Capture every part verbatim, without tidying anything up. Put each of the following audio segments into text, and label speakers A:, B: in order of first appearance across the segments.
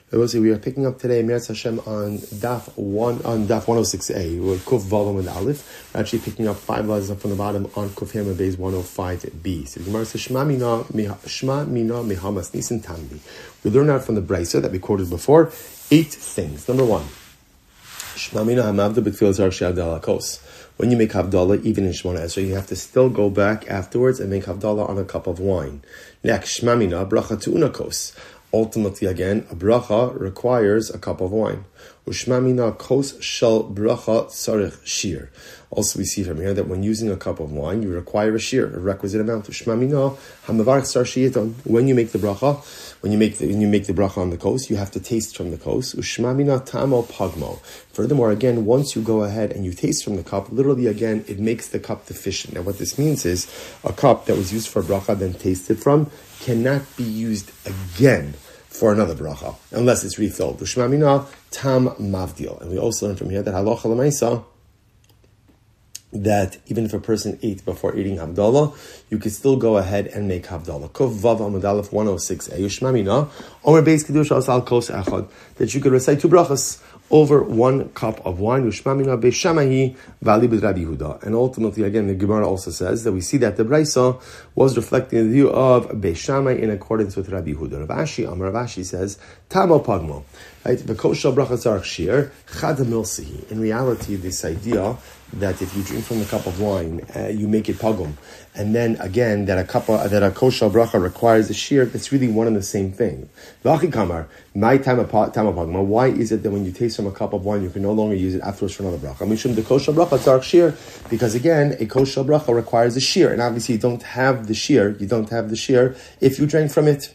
A: I will say we are picking up today Meretz Hashem on Daf one on Daf one oh six A. We're Kuf Vav and Aleph. We're actually picking up five lines up from the bottom on Kuf Ham and Beis one oh five B. So the Gemara says Shma Mina Shma Mina Mehamas Nisan Tambi. We learned out from the Brisa that we quoted before eight things. Number one, Shma Mina Hamavda B'Tfilas Arshi Havdalah Kos. When you make Havdalah, even in Shemona Esrei, you have to still go back afterwards and make Havdalah on a cup of wine. Next, Shma Mina Bracha Tu'una Kos. Ultimately, again, a bracha requires a cup of wine. Ushma mina kos shel bracha tzarich shir. Also, we see from here that when using a cup of wine, you require a shir, a requisite amount. Ushma mina hamavarich sar shiyiton. When you make the bracha, when you make the when you make the bracha on the kos, you have to taste from the kos. Ushma mina tamo pagmo. Furthermore, again, once you go ahead and you taste from the cup, literally again, it makes the cup deficient. Now, what this means is a cup that was used for bracha, then tasted from, cannot be used again for another bracha, unless it's refilled. Ushma mina tam mavdil. And we also learn from here that halacha l'maisa, that even if a person ate before eating Havdalah, you could still go ahead and make Havdalah. Kuf Vav Amud Aleph one oh six A. Ushma mina Omer Beis Kedusha Asal Kos Echad. That you could recite two brachas over one cup of wine. Ushma mina Beis Shammai Vali B'Rabbi Yehuda. And ultimately, again, the Gemara also says that we see that the Brisa was reflecting the view of Beis Shammai in accordance with Rabbi Yehuda. Rav Ashi, Amar Rav Ashi says, Tamo Pagmo. Right? V'kosha bracha tzarich shir chad milsihi. In reality, this idea that if you drink from the cup of wine, uh, you make it pagum, and then again that a cup of, that a kosher bracha requires a shear, that's really one and the same thing. V'achi kamar, my time of pagum. Why is it that when you taste from a cup of wine, you can no longer use it afterwards for another bracha? Mishum the kosher bracha tzarich shear, because again, a kosher bracha requires a shear, and obviously you don't have the shear. You don't have the shear if you drank from it.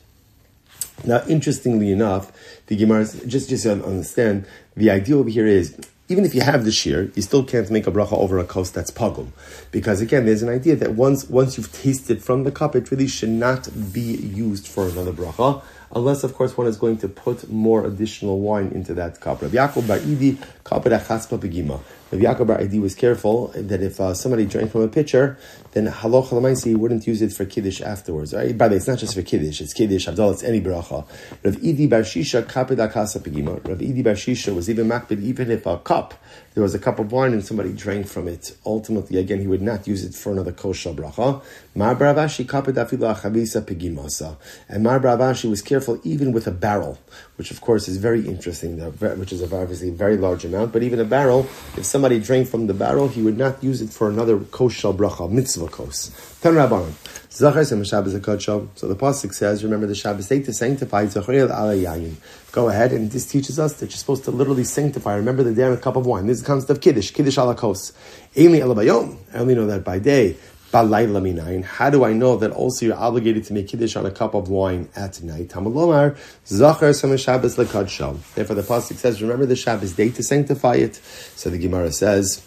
A: Now, interestingly enough, the Gemara, just just to understand, the idea over here is, even if you have the shear, you still can't make a bracha over a kos that's pagum. Because again, there's an idea that once once you've tasted from the cup, it really should not be used for another bracha, unless, of course, one is going to put more additional wine into that cup. Rabbi Yaakov bar Idi, kaped achatzpa begima. Rabbi Yaakov bar Idi was careful that if uh, somebody drank from a pitcher, then halacha l'maisi he wouldn't use it for kiddush afterwards. Right? By the way, it's not just for kiddush; it's kiddush, havdalah, it's any bracha. Rabbi Idi bar Shisha kaped akasa begima. Rabbi Idi bar Shisha was even makbid, even if a cup, there was a cup of wine and somebody drank from it. Ultimately, again, he would not use it for another kosher bracha. Mar bar Avashi kaped afilu achavisa pegimasa. And Mar bar Avashi was careful even with a barrel, which of course is very interesting, which is obviously a very large amount, but even a barrel, if somebody drank from the barrel, he would not use it for another kosher bracha, mitzvah kos. Ten Rabbanon. Zachar sem Shabbos HaKadosh. So the pasuk says, remember the Shabbos day to sanctify Zacharel ala yayin. Go ahead, and this teaches us that you're supposed to literally sanctify. Remember the day on a cup of wine. This is the concept of Kiddush, Kiddush ala kos. Einli ala bayom. I only know that by day. Balayla minayin. How do I know that also you're obligated to make Kiddush on a cup of wine at night? Tamalomar, Zachar sem Shabbos HaKadosh. Therefore the pasuk says, remember the Shabbos day to sanctify it. So the Gemara says,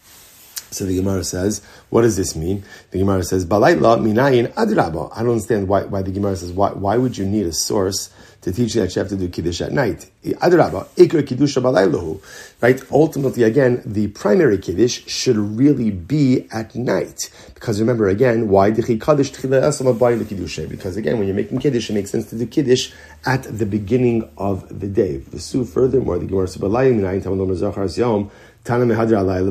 A: So the Gemara says, what does this mean? The Gemara says, Balayla minayin adraba. I don't understand why, why the Gemara says, why, why would you need a source to teach you that you have to do Kiddush at night? Adraba, ikra Kiddusha balaylahu. Right? Ultimately, again, the primary Kiddush should really be at night. Because remember, again, why? Because again, when you're making Kiddush, it makes sense to do Kiddush at the beginning of the day. Furthermore, the Gemara says, Balayla minayin tamalom zachar yom. Furthermore,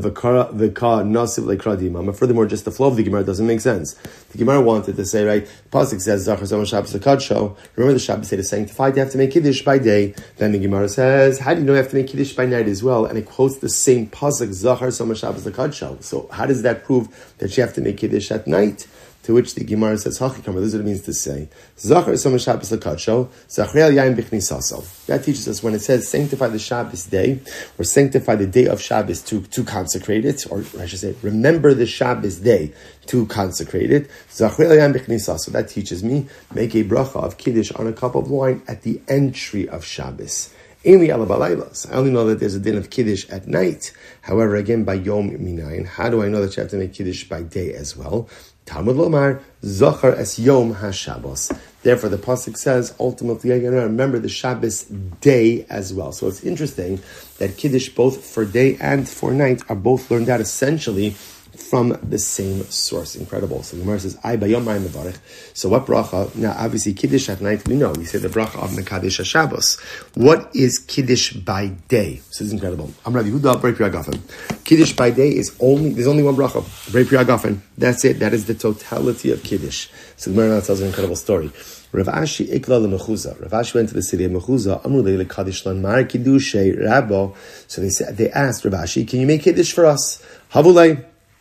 A: just the flow of the Gemara doesn't make sense. The Gemara wanted to say, right, pasuk says, Zachar Zom Shabbos HaKadosh. Remember the Shabbos day is sanctified, you have to make Kiddush by day. Then the Gemara says, how do you know you have to make Kiddush by night as well? And it quotes the same pasuk, Zachar Zom Shabbos HaKadosh. So how does that prove that you have to make Kiddush at night? To which the Gemara says, Hachikamar, this is what it means to say. Zachar Som Shabbos HaKadosh, Zachrei Yayin Bichnisaso. That teaches us when it says sanctify the Shabbos day, or sanctify the day of Shabbos to, to consecrate it, or I should say, remember the Shabbos day to consecrate it. Zachrei Yayin Bichnisaso. That teaches me, make a bracha of Kiddush on a cup of wine at the entry of Shabbos. Only ala balaylas. I only know that there's a din of Kiddush at night. However, again, by Yom Minayin, how do I know that you have to make Kiddush by day as well? Talmud Lomar, Zachar es Yom HaShabbos. Therefore, the pasuk says, ultimately, I'm going to remember the Shabbos day as well. So it's interesting that Kiddush, both for day and for night, are both learned out essentially from the same source. Incredible. So the Gemara says, "I bayom ma'im mevarich." So what bracha? Now, obviously, kiddush at night we know. We say the bracha of mekadesh Shabbos. What is kiddush by day? This is incredible. I'm Rabbi Yehuda Brei Pri Hagafen. Kiddush by day is only there's only one bracha. Brei Pri Hagafen. That's it. That is the totality of kiddush. So the Gemara tells an incredible story. Rav Ashi ikla leMechuza. Rav Ashi went to the city of Mechuza. Amru leile kaddish lan mar kiddushay rabbo. So they said, they asked Rav Ashi, "Can you make kiddush for us?" Havulei.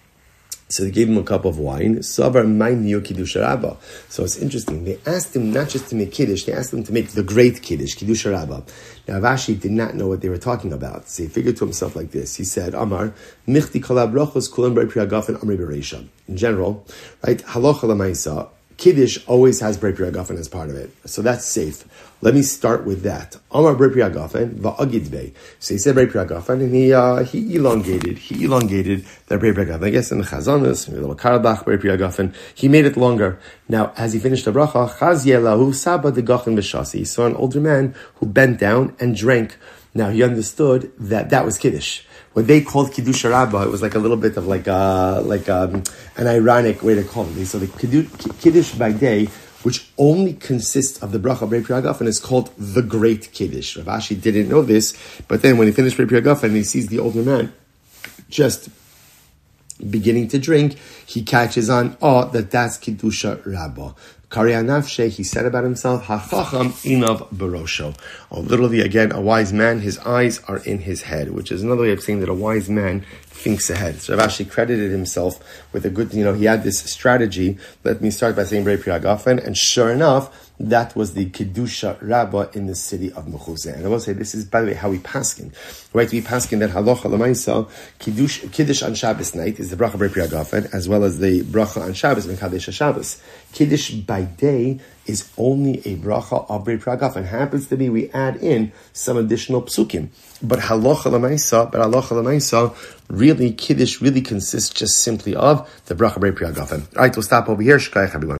A: So they gave him a cup of wine. Savar ma'iniyo kiddush rabba. So it's interesting. They asked him not just to make kiddush, they asked him to make the great kiddush, kiddush rabba. Now Rav Ashi did not know what they were talking about. So he figured to himself like this. He said, Amar, michti kol habrachos kulam brei pri hagafen amri bereisha. In general, right, halacha l'maisa, kiddush always has brei pri hagafen as part of it. So that's safe. Let me start with that. Amar brei pri hagafen va'agid bei. So he said brei pri hagafen, and he uh, he elongated. He elongated the brei pri hagafen. I guess in the Chazanas, maybe the Karabach brei pri hagafen, he made it longer. Now, as he finished the bracha, chaz yelahu saba de gachen v'shasi. He saw an older man who bent down and drank. Now he understood that that was kiddush. What they called kiddush rabba, it was like a little bit of like a, like a, an ironic way to call it. So the kiddush by day, which only consists of the bracha brei pri hagafen, is called the great kiddush. Rav Ashi didn't know this, but then when he finished brei pri hagafen, he sees the older man just beginning to drink, he catches on, oh, that that's kiddusha rabba. Karya nafshe, he said about himself, hachacham inav barosho. Oh, literally, again, a wise man, his eyes are in his head, which is another way of saying that a wise man thinks ahead. So Rav Ashi credited himself with a good, you know, he had this strategy. Let me start by saying brei pri hagafen, and sure enough, that was the Kiddusha Rabbah in the city of Mechuza. And I will say, this is, by the way, how we paskin. Right, we paskin that halacha l'maisa, Kiddush, Kiddush on Shabbos night is the bracha brei pri hagafen, as well as the bracha on Shabbos, mekadesh Shabbos. Kiddush by day is only a bracha of brei pri hagafen. Happens to be, we add in some additional psukim. But halacha l'maisa, but halacha l'maisa, really, Kiddush really consists just simply of the bracha brei pri hagafen. All right, we'll stop over here. Shkayach everyone.